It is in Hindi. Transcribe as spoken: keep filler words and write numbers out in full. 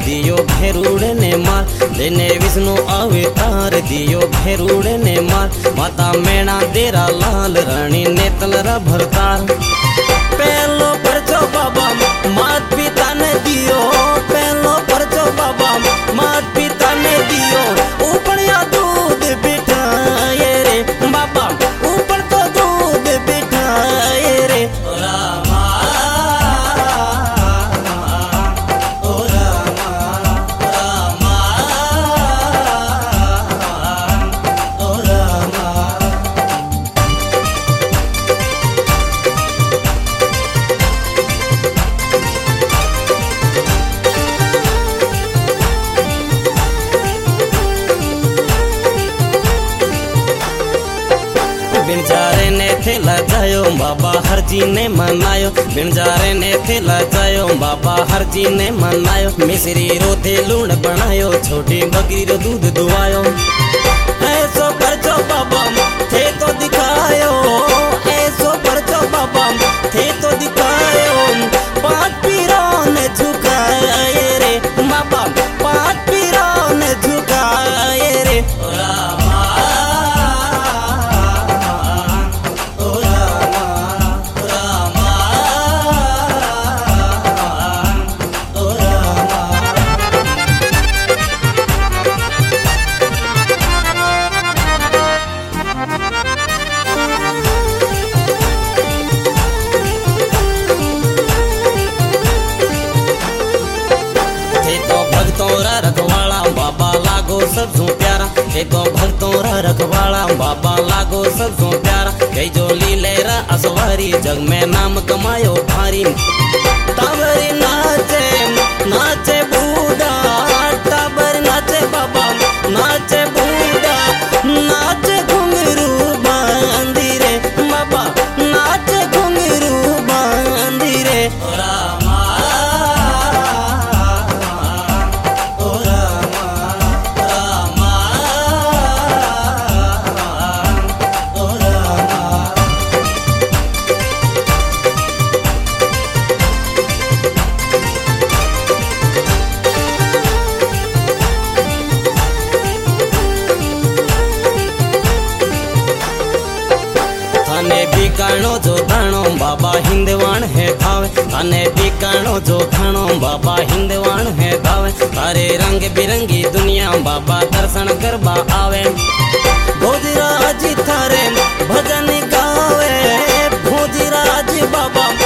दियो भेरुड़े ने मार, लेने विष्णु अवतार दियो भेरुड़े ने मार। माता मैना देरा लाल रानी ने तलरा भरतार। पहलो परचो बाबा मात पिता ने दियो, पहलो परचो बाबा मात पिता ने दियो। ऊपर या दूध बिठाए रे बाबा, ऊपर तो दूध बिठाए रे। रामा ओ रामा, रामा ओ रामा। बिनजारे ने थे लजायो बाबा हर जी ने मनायो, बिनजारे ने थे लजायो बाबा हर जी ने मनायो। मिश्री रो थे लूण बनायो, छोटी बकरी रो दूध दुआयो। ऐसो परचो बाबा थे तो दिखायो, ऐसो परचो बाबा थे तो दिखायो। पांच पीरों ने झुकाए रे बाबा, पांच पीरों ने झुकाए रे। रामा रखवाला बाबा लागो सबसो प्यारा, हे तो भक्तों रा रखवाला बाबा लागो सबसो प्यारा। कई जो लीलेरा असवारी जग में नाम कमायो भारी। टाबर नाचे नाचे बूढ़ा, टाबर नाचे बाबा नाचे बूढ़ा। नाचे घुंघरू बांधी रे बाबा, नाचे घुंघरू बांधी रे। रामा थाने बिकाणो जो थाणो बाबा हिंदवाण है थावे, थाने बिकाणो जो थाणो बाबा हिंदवाण है थावे। तारे रंग बिरंगी दुनिया बाबा दर्शन करवा आवे। भोजराज थारे भजन गावे, भोजराज बाबा